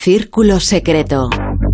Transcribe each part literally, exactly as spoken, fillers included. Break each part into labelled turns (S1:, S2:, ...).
S1: Círculo secreto.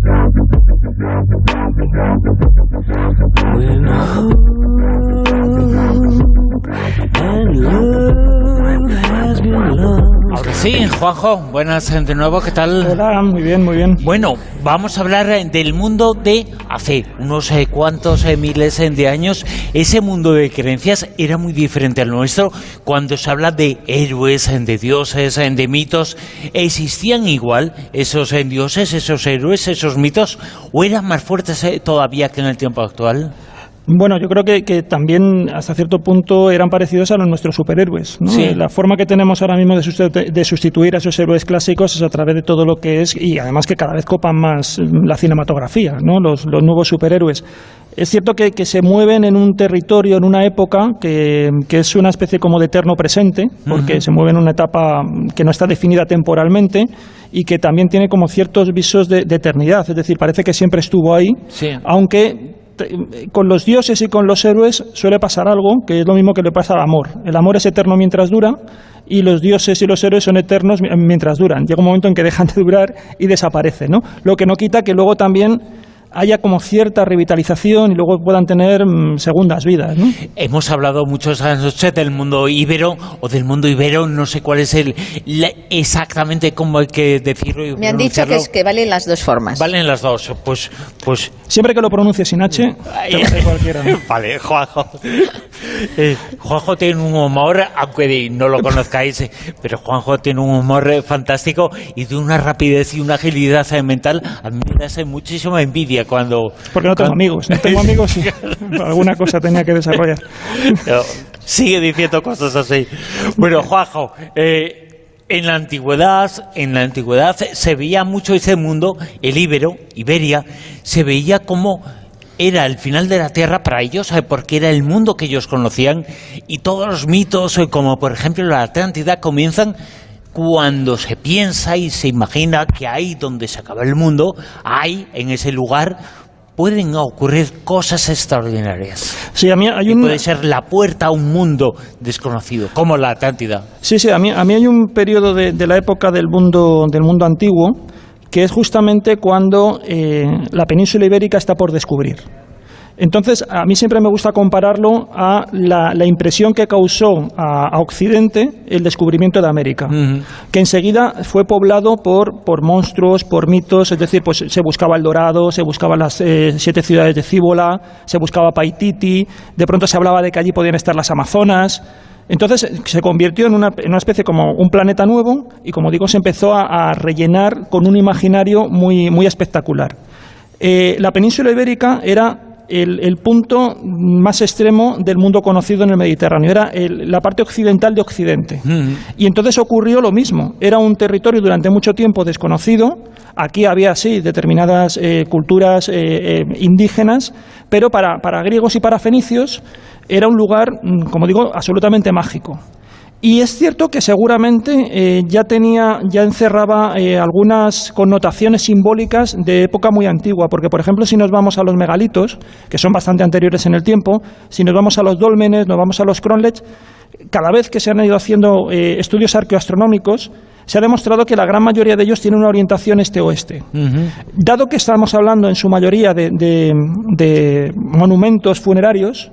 S2: Ahora sí, Juanjo, buenas de nuevo, ¿qué tal?
S3: Hola, muy bien, muy bien.
S2: Bueno, vamos a hablar del mundo de hace unos eh, cuantos eh, miles eh, de años. Ese mundo de creencias era muy diferente al nuestro. Cuando se habla de héroes, eh, de dioses, eh, de mitos, ¿existían igual esos eh, dioses, esos héroes, esos mitos? ¿O eran más fuertes eh, todavía que en el tiempo actual?
S3: Bueno, yo creo que, que también hasta cierto punto eran parecidos a los nuestros superhéroes, ¿no?
S2: Sí.
S3: La forma que tenemos ahora mismo de sustitu- de sustituir a esos héroes clásicos es a través de todo lo que es, y además que cada vez copan más la cinematografía, ¿no? Los, los nuevos superhéroes. Es cierto que, que se mueven en un territorio, en una época que, que es una especie como de eterno presente, porque uh-huh. se mueven en una etapa que no está definida temporalmente y que también tiene como ciertos visos de, de eternidad, es decir, parece que siempre estuvo ahí,
S2: sí.
S3: aunque con los dioses y con los héroes suele pasar algo que es lo mismo que le pasa al amor. El amor es eterno mientras dura y los dioses y los héroes son eternos mientras duran. Llega un momento en que dejan de durar y desaparecen, ¿no? Lo que no quita que luego también haya como cierta revitalización y luego puedan tener mmm, segundas vidas, ¿no?
S2: Hemos hablado muchas noches del mundo íbero o del mundo ibero, no sé cuál es el la, exactamente cómo hay que decirlo y
S4: me han dicho que es que valen las dos formas.
S2: Valen las dos, pues pues
S3: siempre que lo pronuncies sin H, te vale cualquiera, ¿no?
S2: Vale, Juanjo. Eh, Juanjo tiene un humor, aunque no lo conozcáis, pero Juanjo tiene un humor fantástico y de una rapidez y una agilidad mental. A mí me hace muchísima envidia cuando...
S3: Porque no tengo
S2: cuando...
S3: amigos, no tengo amigos y alguna cosa tenía que desarrollar.
S2: No, sigue diciendo cosas así. Bueno, Juanjo, eh, en la antigüedad, en la antigüedad se veía mucho ese mundo, el íbero, Iberia, se veía como era el final de la Tierra para ellos, porque era el mundo que ellos conocían, y todos los mitos, como por ejemplo la Atlántida, comienzan cuando se piensa y se imagina que ahí donde se acaba el mundo, ahí, en ese lugar, pueden ocurrir cosas extraordinarias.
S3: Sí, a mí hay un...
S2: Y puede ser la puerta a un mundo desconocido, como la Atlántida.
S3: Sí, sí, a mí, a mí hay un periodo de, de la época del mundo, del mundo antiguo, que es justamente cuando eh, la península ibérica está por descubrir. Entonces, a mí siempre me gusta compararlo a la, la impresión que causó a, a Occidente el descubrimiento de América, uh-huh. que enseguida fue poblado por, por monstruos, por mitos, es decir, pues se buscaba El Dorado, se buscaban las eh, siete ciudades de Cíbola, se buscaba Paititi, de pronto se hablaba de que allí podían estar las Amazonas. Entonces se convirtió en una, en una especie como un planeta nuevo y, como digo, se empezó a, a rellenar con un imaginario muy, muy espectacular. Eh, la península ibérica era el, el punto más extremo del mundo conocido en el Mediterráneo, era el, la parte occidental de Occidente. Mm. Y entonces ocurrió lo mismo, era un territorio durante mucho tiempo desconocido, aquí había sí determinadas eh, culturas eh, eh, indígenas, pero para, para griegos y para fenicios era un lugar, como digo, absolutamente mágico. Y es cierto que seguramente eh, ya tenía, ya encerraba eh, algunas connotaciones simbólicas de época muy antigua, porque por ejemplo si nos vamos a los megalitos, que son bastante anteriores en el tiempo, si nos vamos a los dólmenes, nos vamos a los cronlech, cada vez que se han ido haciendo eh, estudios arqueoastronómicos, se ha demostrado que la gran mayoría de ellos tienen una orientación este-oeste. Uh-huh. Dado que estamos hablando en su mayoría de, de, de monumentos funerarios,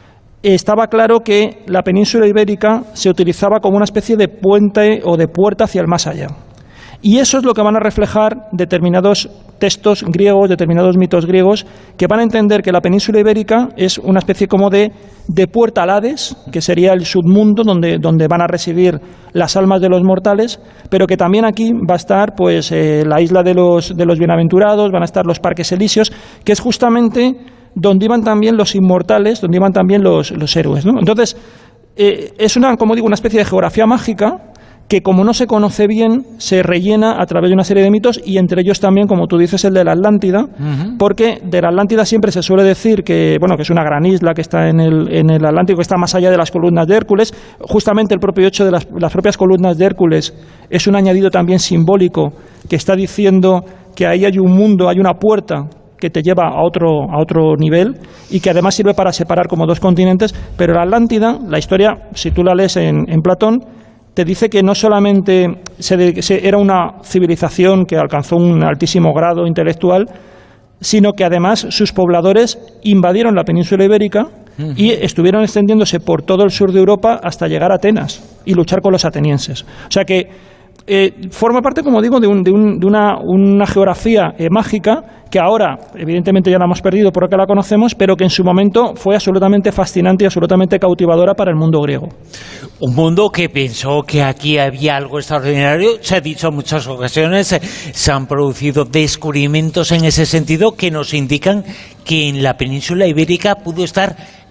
S3: estaba claro que la península ibérica se utilizaba como una especie de puente o de puerta hacia el más allá. Y eso es lo que van a reflejar determinados textos griegos, determinados mitos griegos, que van a entender que la península ibérica es una especie como de, de puerta al Hades, que sería el submundo donde, donde van a residir las almas de los mortales, pero que también aquí va a estar pues eh, la isla de los, de los bienaventurados, van a estar los parques elíseos, que es justamente donde iban también los inmortales, donde iban también los, los héroes, ¿no? Entonces, eh, es una, como digo, una especie de geografía mágica que, como no se conoce bien, se rellena a través de una serie de mitos, y entre ellos también, como tú dices, el de la Atlántida, uh-huh. porque de la Atlántida siempre se suele decir que, bueno, que es una gran isla que está en el, en el Atlántico, que está más allá de las columnas de Hércules. Justamente el propio hecho de las, las propias columnas de Hércules es un añadido también simbólico que está diciendo que ahí hay un mundo, hay una puerta que te lleva a otro, a otro nivel, y que además sirve para separar como dos continentes. Pero la Atlántida, la historia, si tú la lees en, en Platón, te dice que no solamente se, se, era una civilización que alcanzó un altísimo grado intelectual, sino que además sus pobladores invadieron la península ibérica uh-huh. y estuvieron extendiéndose por todo el sur de Europa hasta llegar a Atenas y luchar con los atenienses. O sea que Eh, forma parte, como digo, de, un, de, un, de una, una geografía eh, mágica que ahora, evidentemente, ya la hemos perdido porque la conocemos, pero que en su momento fue absolutamente fascinante y absolutamente cautivadora para el mundo griego.
S2: Un mundo que pensó que aquí había algo extraordinario. Se ha dicho en muchas ocasiones, se han producido descubrimientos en ese sentido que nos indican que en la península ibérica pudo estar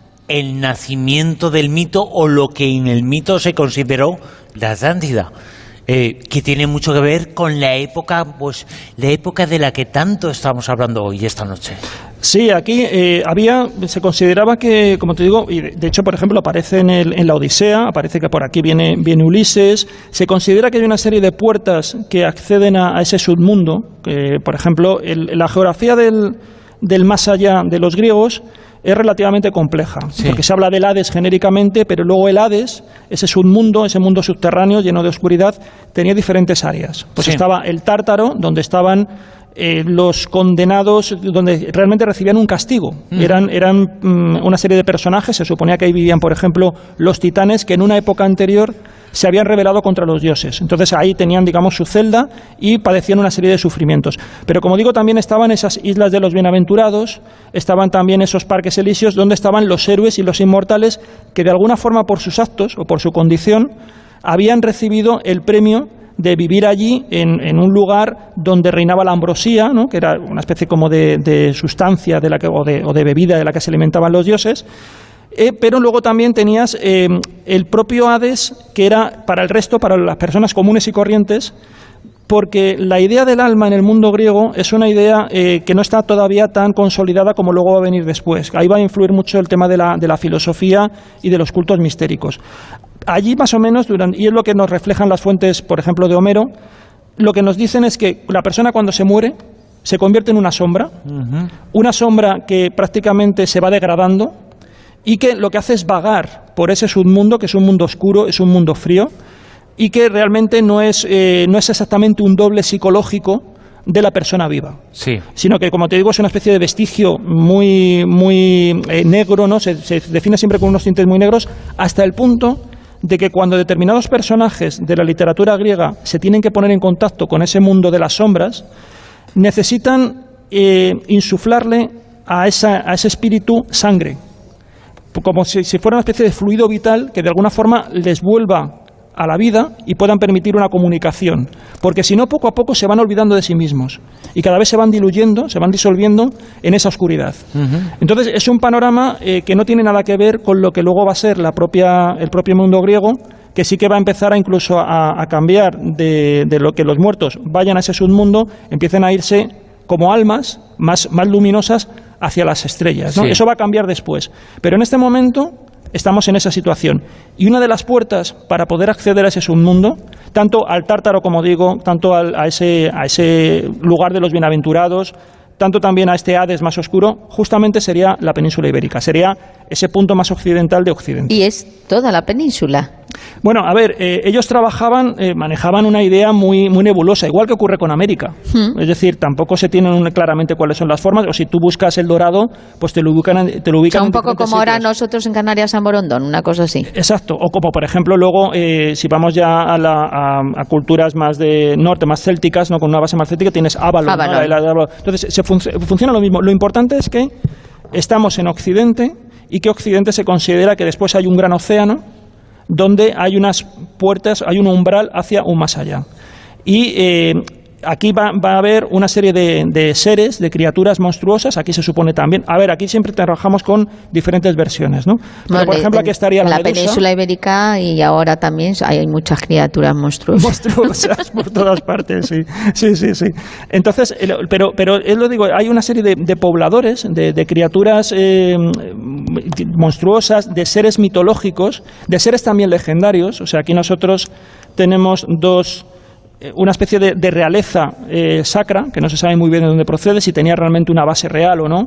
S2: el nacimiento del mito o lo que en el mito se consideró la Atlántida. Eh, que tiene mucho que ver con la época, pues la época de la que tanto estamos hablando hoy, esta noche.
S3: Sí, aquí eh, había, se consideraba que, como te digo, y de, de hecho, por ejemplo, aparece en, el, en la Odisea, aparece que por aquí viene, viene Ulises, se considera que hay una serie de puertas que acceden a, a ese submundo, que, por ejemplo, el, la geografía del, del más allá de los griegos es relativamente compleja, sí. porque se habla del Hades genéricamente, pero luego el Hades, ese submundo, ese mundo subterráneo lleno de oscuridad, tenía diferentes áreas. Pues sí. estaba el Tártaro, donde estaban eh, los condenados, donde realmente recibían un castigo. Mm. Eran, eran mm, una serie de personajes, se suponía que ahí vivían, por ejemplo, los titanes, que en una época anterior se habían rebelado contra los dioses. Entonces ahí tenían, digamos, su celda y padecían una serie de sufrimientos. Pero como digo, también estaban esas islas de los bienaventurados, estaban también esos parques elíseos donde estaban los héroes y los inmortales que de alguna forma por sus actos o por su condición habían recibido el premio de vivir allí en, en un lugar donde reinaba la ambrosía, ¿no? que era una especie como de, de sustancia de la que, o, de, o de bebida de la que se alimentaban los dioses. Eh, pero luego también tenías eh, el propio Hades, que era para el resto, para las personas comunes y corrientes, porque la idea del alma en el mundo griego es una idea eh, que no está todavía tan consolidada como luego va a venir después. Ahí va a influir mucho el tema de la, de la filosofía y de los cultos mistéricos. Allí más o menos, durante, y es lo que nos reflejan las fuentes, por ejemplo, de Homero, lo que nos dicen es que la persona cuando se muere se convierte en una sombra, uh-huh. una sombra que prácticamente se va degradando, y que lo que hace es vagar por ese submundo, que es un mundo oscuro, es un mundo frío, y que realmente no es, eh, no es exactamente un doble psicológico de la persona viva,
S2: sí.
S3: sino que, como te digo, es una especie de vestigio muy, muy eh, negro, ¿no? Se, se define siempre con unos tintes muy negros, hasta el punto de que cuando determinados personajes de la literatura griega se tienen que poner en contacto con ese mundo de las sombras, necesitan eh, insuflarle a, esa, a ese espíritu sangre, como si, si fuera una especie de fluido vital que de alguna forma les vuelva a la vida y puedan permitir una comunicación, porque si no, poco a poco se van olvidando de sí mismos y cada vez se van diluyendo, se van disolviendo en esa oscuridad. Uh-huh. Entonces es un panorama eh, que no tiene nada que ver con lo que luego va a ser la propia, el propio mundo griego, que sí que va a empezar a incluso a, a cambiar de, de lo que los muertos vayan a ese submundo, empiecen a irse como almas más, más luminosas hacia las estrellas, ¿no? Sí. Eso va a cambiar después, pero en este momento estamos en esa situación. Y una de las puertas para poder acceder a ese submundo, tanto al Tártaro, como digo, tanto al, a, ese, a ese lugar de los bienaventurados, tanto también a este Hades más oscuro, justamente sería la península ibérica, sería ese punto más occidental de Occidente.
S4: ¿Y es toda la península?
S3: Bueno, a ver, eh, ellos trabajaban, eh, manejaban una idea muy, muy nebulosa, igual que ocurre con América. Hmm. Es decir, tampoco se tienen claramente cuáles son las formas, o si tú buscas el Dorado, pues te lo ubican, te lo ubican
S4: o sea, un poco como
S3: sitios.
S4: ahora nosotros en Canarias San Borondón, una cosa así.
S3: Exacto, o como por ejemplo luego, eh, si vamos ya a, la, a, a culturas más de norte, más célticas, no con una base más céltica, tienes Avalon.
S4: Avalon.
S3: ¿no? La, la, la, entonces, se fun funciona lo mismo. Lo importante es que estamos en Occidente y que Occidente se considera que después hay un gran océano donde hay unas puertas, hay un umbral hacia un más allá. Y eh, aquí va, va a haber una serie de, de seres, de criaturas monstruosas, aquí se supone también. A ver, aquí siempre trabajamos con diferentes versiones, ¿no? Pero,
S4: vale,
S3: por ejemplo, aquí estaría la,
S4: la
S3: Medusa.
S4: península ibérica, y ahora también hay muchas criaturas monstruosas.
S3: Monstruosas por todas partes, sí. Sí, sí, sí. Entonces, pero, pero es lo digo, hay una serie de, de pobladores, de, de criaturas eh, monstruosas, de seres mitológicos, de seres también legendarios. O sea, aquí nosotros tenemos dos... una especie de, de realeza eh, sacra, que no se sabe muy bien de dónde procede, si tenía realmente una base real o no,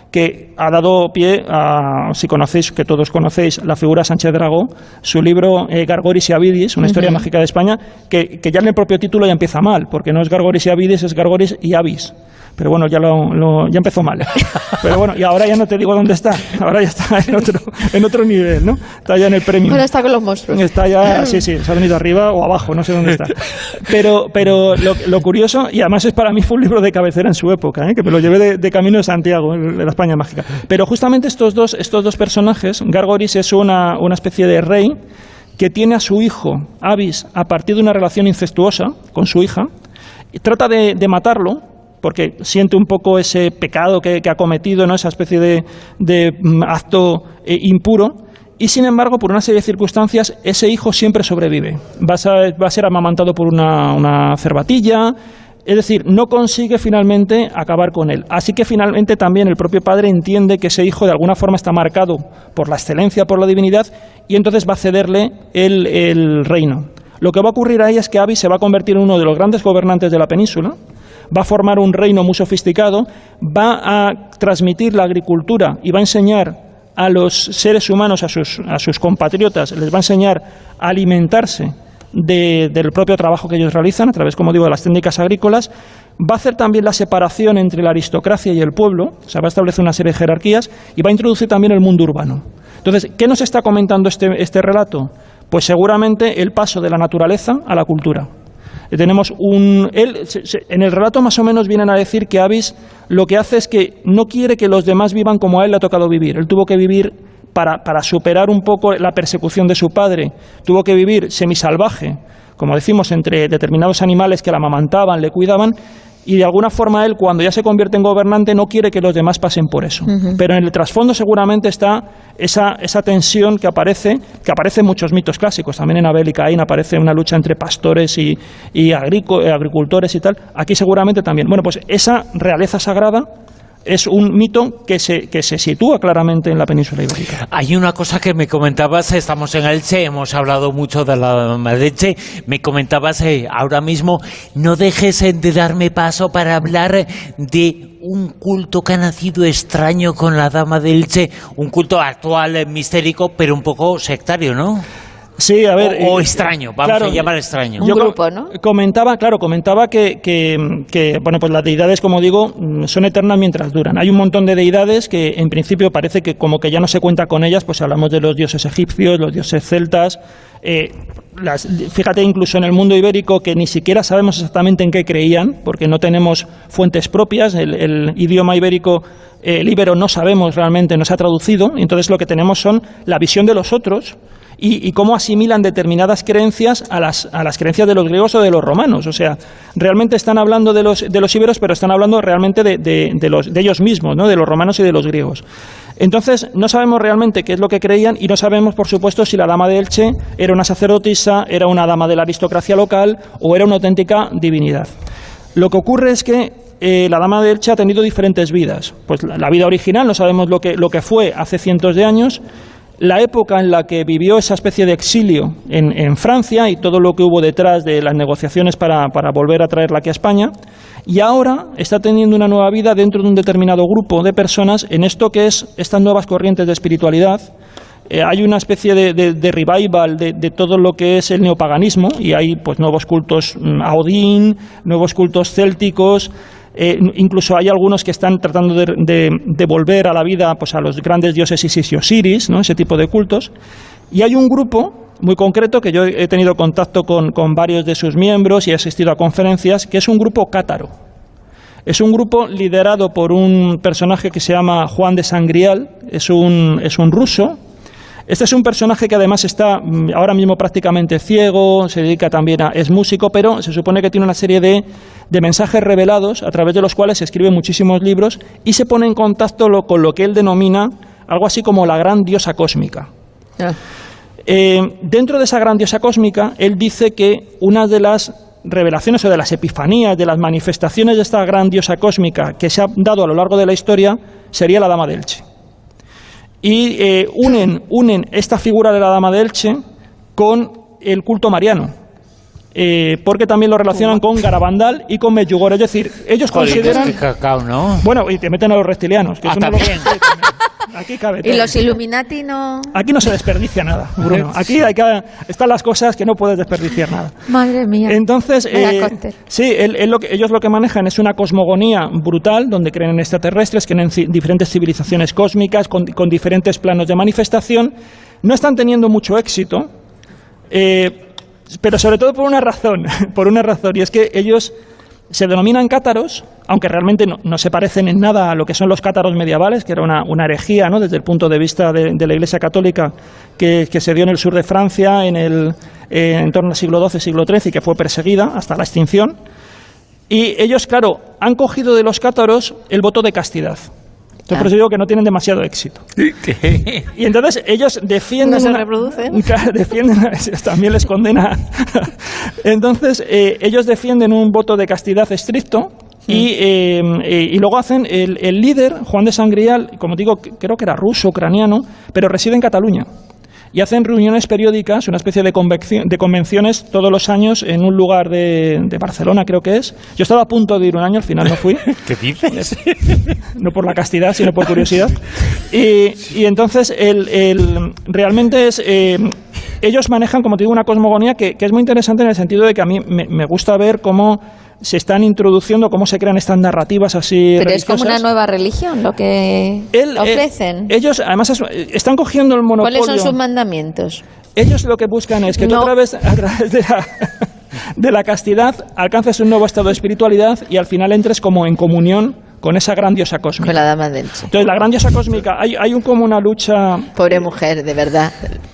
S3: que ha dado pie a, si conocéis, que todos conocéis, la figura Sánchez Dragó, su libro eh, Gargoris y Avidis, una historia uh-huh. mágica de España, que, que ya en el propio título ya empieza mal, porque no es Gargoris y Avidis, es Gargoris y Avis. Pero bueno, ya lo, lo ya empezó mal. Pero bueno, y ahora ya no te digo dónde está. Ahora ya está en otro, en otro nivel, ¿no? Está ya en el premio.
S4: Ahora está con los monstruos.
S3: Está ya, sí, sí, se ha venido arriba o abajo, no sé dónde está. Pero, pero lo, lo curioso, y además es para mí fue un libro de cabecera en su época, ¿eh? Que me lo llevé de, de Camino de Santiago, de la España mágica. Pero justamente estos dos, estos dos personajes, Gargoris es una, una especie de rey que tiene a su hijo, Avis, a partir de una relación incestuosa con su hija, y trata de, de matarlo, porque siente un poco ese pecado que, que ha cometido, ¿no? Esa especie de, de acto eh, impuro, y sin embargo, por una serie de circunstancias, ese hijo siempre sobrevive. Va a ser, va a ser amamantado por una, una cervatilla, es decir, no consigue finalmente acabar con él. Así que finalmente también el propio padre entiende que ese hijo de alguna forma está marcado por la excelencia, por la divinidad, y entonces va a cederle el, el reino. Lo que va a ocurrir ahí es que Avis se va a convertir en uno de los grandes gobernantes de la península, va a formar un reino muy sofisticado, va a transmitir la agricultura y va a enseñar a los seres humanos, a sus, a sus compatriotas, les va a enseñar a alimentarse de, del propio trabajo que ellos realizan, a través, como digo, de las técnicas agrícolas. Va a hacer también la separación entre la aristocracia y el pueblo, o sea, va a establecer una serie de jerarquías y va a introducir también el mundo urbano. Entonces, ¿qué nos está comentando este, este relato? Pues seguramente el paso de la naturaleza a la cultura. Tenemos un, él, se, se, en el relato más o menos vienen a decir que Avis lo que hace es que no quiere que los demás vivan como a él le ha tocado vivir. Él tuvo que vivir para, para superar un poco la persecución de su padre, tuvo que vivir semisalvaje, como decimos, entre determinados animales que la amamantaban, le cuidaban, y de alguna forma él, cuando ya se convierte en gobernante, no quiere que los demás pasen por eso. Uh-huh. Pero en el trasfondo seguramente está esa, esa tensión que aparece, que aparece en muchos mitos clásicos. También en Abel y Caín aparece una lucha entre pastores y, y agricultores y tal. Aquí seguramente también. Bueno, pues esa realeza sagrada es un mito que se, que se sitúa claramente en la península ibérica.
S2: Hay una cosa que me comentabas, estamos en Elche, hemos hablado mucho de la Dama de Elche, me comentabas eh, ahora mismo, no dejes de darme paso para hablar de un culto que ha nacido extraño con la Dama de Elche, un culto actual, eh, mistérico, pero un poco sectario, ¿no?
S3: Sí, a ver...
S2: O, o extraño, vamos claro, a llamar extraño.
S4: Un
S3: yo
S4: grupo, ¿no?
S3: Comentaba, claro, comentaba que, que, que, bueno, pues las deidades, como digo, son eternas mientras duran. Hay un montón de deidades que, en principio, parece que como que ya no se cuenta con ellas, pues hablamos de los dioses egipcios, los dioses celtas... Eh, las, fíjate, incluso en el mundo ibérico, que ni siquiera sabemos exactamente en qué creían, porque no tenemos fuentes propias, el, el idioma ibérico, eh, el íbero no sabemos realmente, no se ha traducido, y entonces lo que tenemos son la visión de los otros, Y, y cómo asimilan determinadas creencias a las, a las creencias de los griegos o de los romanos. O sea, realmente están hablando de los, de los íberos, pero están hablando realmente de, de, de, los, de ellos mismos, ¿no? De los romanos y de los griegos. Entonces, no sabemos realmente qué es lo que creían y no sabemos, por supuesto, si la Dama de Elche era una sacerdotisa, era una dama de la aristocracia local o era una auténtica divinidad. Lo que ocurre es que eh, la Dama de Elche ha tenido diferentes vidas. Pues la, la vida original, no sabemos lo que, lo que fue hace cientos de años, la época en la que vivió esa especie de exilio en, en Francia y todo lo que hubo detrás de las negociaciones para, para volver a traerla aquí a España, y ahora está teniendo una nueva vida dentro de un determinado grupo de personas en esto que es estas nuevas corrientes de espiritualidad. Eh, hay una especie de, de, de revival de, de todo lo que es el neopaganismo y hay pues nuevos cultos a Odín, nuevos cultos célticos. Eh, incluso hay algunos que están tratando de, de, de volver a la vida pues a los grandes dioses Isis y Osiris, ¿no? Ese tipo de cultos. Y hay un grupo muy concreto que yo he tenido contacto con, con varios de sus miembros y he asistido a conferencias, que es un grupo cátaro. Es un grupo liderado por un personaje que se llama Juan de Sangrial, es un, es un ruso. Este es un personaje que además está ahora mismo prácticamente ciego, se dedica también a... es músico, pero se supone que tiene una serie de, de mensajes revelados a través de los cuales escribe muchísimos libros y se pone en contacto lo, con lo que él denomina algo así como la gran diosa cósmica. Ah. Eh, dentro de esa gran diosa cósmica, él dice que una de las revelaciones o de las epifanías, de las manifestaciones de esta gran diosa cósmica que se ha dado a lo largo de la historia sería la Dama de Elche. Y eh, unen, unen esta figura de la Dama de Elche con el culto mariano. Eh, porque también lo relacionan con Garabandal y con Medjugorje. Es decir, ellos
S2: Joder,
S3: consideran...
S2: es que cacao, ¿no?
S3: Bueno, y te meten a los reptilianos. Que
S2: Ah,
S3: eso no
S2: también.
S3: lo... Aquí cabe todo.
S4: Y los Illuminati no...
S3: Aquí no se desperdicia nada, Bruno. Aquí hay que... están las cosas que no puedes desperdiciar nada.
S4: Madre mía.
S3: Entonces,
S4: Vaya
S3: eh,
S4: cóctel.
S3: sí, el- el lo que- ellos lo que manejan es una cosmogonía brutal, donde creen en extraterrestres, creen en ci- diferentes civilizaciones cósmicas, con, con diferentes planos de manifestación. No están teniendo mucho éxito, eh, pero sobre todo por una razón, por una razón, y es que ellos se denominan cátaros, aunque realmente no, no se parecen en nada a lo que son los cátaros medievales, que era una, una herejía, ¿no?, desde el punto de vista de, de la Iglesia Católica, que, que se dio en el sur de Francia en, el, eh, en torno al siglo doce, siglo trece, y que fue perseguida hasta la extinción. Y ellos, claro, han cogido de los cátaros el voto de castidad. Entonces, por eso digo que no tienen demasiado éxito. Y entonces ellos defienden...
S1: No se
S3: una-
S1: reproducen.
S3: Claro, defienden, también les condena. Entonces, eh, ellos defienden un voto de castidad estricto y, eh, eh, y luego hacen... El, el líder, Juan de Sangrial, como digo, creo que era ruso, ucraniano, pero reside en Cataluña. Y hacen reuniones periódicas, una especie de, convecci- de convenciones todos los años en un lugar de, de Barcelona, creo que es. Yo estaba a punto de ir un año, al final no fui.
S2: ¿Qué dices?
S3: No por la castidad, sino por curiosidad. Y, y entonces, el, el- realmente es... eh, ellos manejan, como te digo, una cosmogonía que, que es muy interesante en el sentido de que a mí me, me gusta ver cómo se están introduciendo, cómo se crean estas narrativas así
S4: Pero es como una
S3: religiosas.
S4: nueva religión lo que
S3: El- eh,
S4: ofrecen.
S3: ellos, además, es- están cogiendo el monopolio.
S4: ¿Cuáles son sus mandamientos?
S3: Ellos lo que buscan es que tú
S1: No.
S3: a través, a través de, la, de la castidad alcances un nuevo estado de espiritualidad y al final entres como en comunión con esa gran diosa
S4: Con
S3: cósmica.
S4: la dama del Che.
S3: Entonces, la gran diosa cósmica, hay, hay un, como una lucha,
S4: Pobre mujer, de verdad.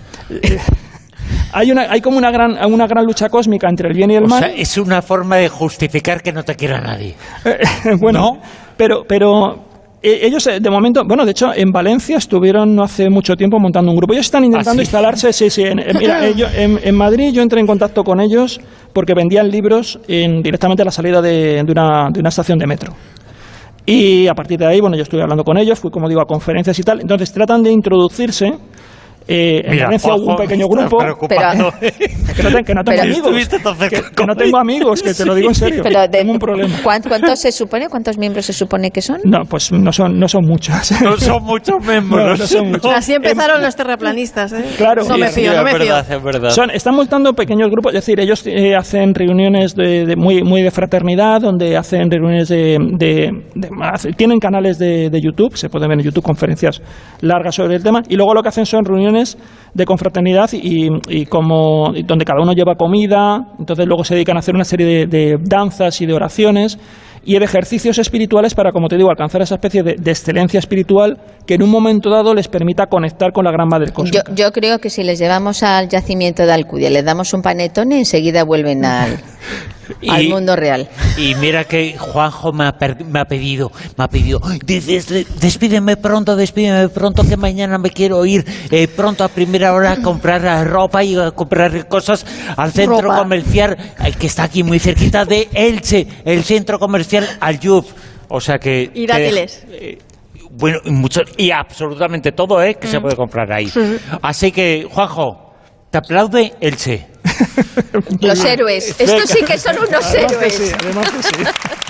S3: hay, una, hay como una gran, una gran lucha cósmica entre el bien y el
S2: O
S3: mal.
S2: sea, es una forma de justificar que no te quiera nadie.
S3: Bueno,
S2: ¿No?
S3: pero, pero eh, ellos eh, de momento, bueno, de hecho en Valencia estuvieron no hace mucho tiempo montando un grupo. Ellos están intentando
S2: ¿Ah, sí?
S3: instalarse, sí, sí. En, en- mira, eh, yo- en, en Madrid yo entré en contacto con ellos porque vendían libros en, directamente a la salida de, de, una, de una estación de metro. Y a partir de ahí, bueno, yo estuve hablando con ellos, fui, como digo, a conferencias y tal. Entonces tratan de introducirse. Eh, en
S2: Mira,
S3: Valencia hubo un
S2: Juanjo,
S3: pequeño
S2: estás
S3: grupo.
S2: preocupado.
S3: Que no, te- que no tengo
S2: Pero
S3: amigos.
S2: estuviste tan
S3: Que,
S2: cerca
S3: que no
S2: con
S3: tengo
S2: ellos.
S3: amigos, que te lo digo en serio.
S4: Pero de-
S3: tengo un problema.
S4: ¿cuán- ¿Cuántos se supone? ¿Cuántos miembros se supone que son?
S3: No, pues no son, no son muchos.
S2: No son muchos miembros.
S3: No, no son muchos.
S1: Así empezaron los terraplanistas, ¿eh?
S3: Claro.
S1: No me
S2: Sí,
S1: fío,
S2: sí,
S1: no me
S2: es
S1: fío.
S2: verdad, es verdad.
S3: Son, están montando pequeños grupos, es decir, ellos eh, hacen reuniones de, de muy, muy de fraternidad, donde hacen reuniones de... de- de- hace- tienen canales de, de YouTube, se pueden ver en YouTube conferencias largas sobre el tema, y luego lo que hacen son reuniones de confraternidad y, y como y donde cada uno lleva comida, entonces luego se dedican a hacer una serie de, de danzas y de oraciones y de ejercicios espirituales para, como te digo, alcanzar esa especie de, de excelencia espiritual que en un momento dado les permita conectar con la gran madre
S4: Yo,
S3: cósmica.
S4: yo creo que si les llevamos al yacimiento de Alcudia, les damos un panetone, enseguida vuelven al, al
S2: Y-
S4: mundo real.
S2: Y mira que Juanjo me ha, per- me ha pedido, me ha pedido, "Des- des- despídeme pronto, despídeme pronto, que mañana me quiero ir eh, pronto a primera hora a comprar eh, ropa y a comprar cosas al centro
S4: Ropa.
S2: comercial eh, que está aquí muy cerquita de Elche, el centro comercial Aljub". O sea que...
S1: Y
S2: que-
S1: dátiles.
S2: eh, bueno, y mucho, y absolutamente todo, ¿eh? Que se puede comprar ahí. Así que, Juanjo, te aplaude Elche.
S4: Los héroes. Estos sí que son unos
S3: Además que sí,
S4: héroes.
S3: además que sí.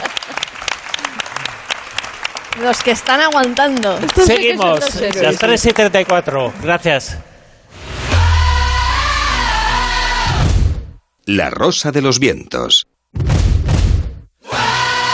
S1: Los que están aguantando.
S2: Seguimos.
S4: Estos sí que son los
S2: Las tres y treinta y cuatro. Gracias.
S5: La Rosa de los Vientos.